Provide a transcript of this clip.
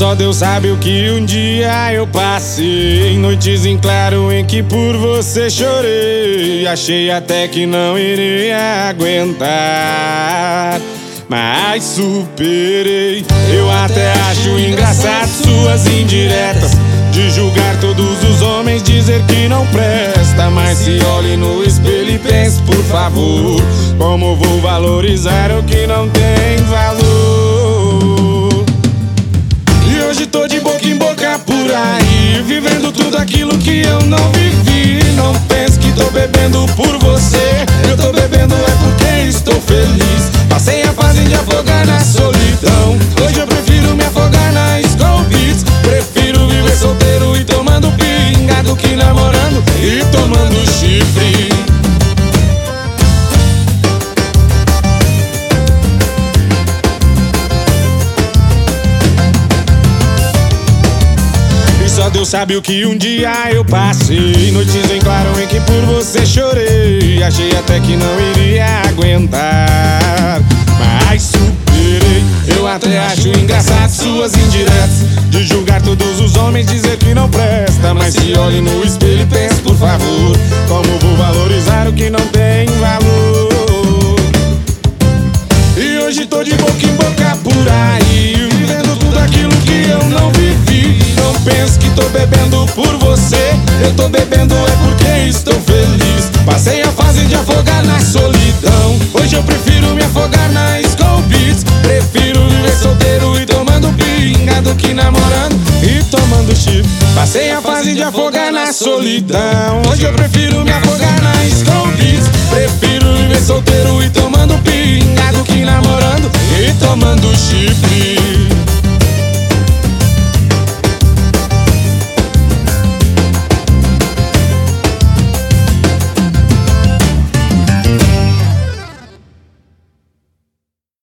Só Deus sabe o que um dia eu passei, noites em claro em que por você chorei. Achei até que não iria aguentar, mas superei. Eu até acho engraçado suas indiretas, de julgar todos os homens, dizer que não presta. Mas se olhe no espelho e pense, por favor, como vou valorizar o que não tem valor? E hoje tô de boca em boca por aí, vivendo tudo aquilo que eu não vivi. Não pense que tô bebendo por você, eu tô bebendo é porque estou feliz. Passei a fase de afogar na solidão, hoje eu prefiro me afogar na Skol Beats. Prefiro viver solteiro e tomando pinga do que namorando e tomando chifre. Só Deus sabe o que um dia eu passei, noites em claro em que por você chorei. Achei até que não iria aguentar, mas superei. Eu até acho engraçado suas indiretas, de julgar todos os homens, dizer que não presta. Mas se olhe no espelho e pense, por favor, como vou valorizar o que não tem valor? E hoje tô de boca em boca por aí, vivendo tudo aquilo que eu não vivi. Não pense que tô bebendo por você, eu tô bebendo é porque estou feliz. Passei a fase de afogar na solidão, hoje eu prefiro me afogar na Skol Beats. Prefiro viver solteiro e tomando pinga do que namorando e tomando chifre. Passei a fase de afogar na solidão, hoje eu prefiro me afogar na Skol Beats. Prefiro viver solteiro e tomando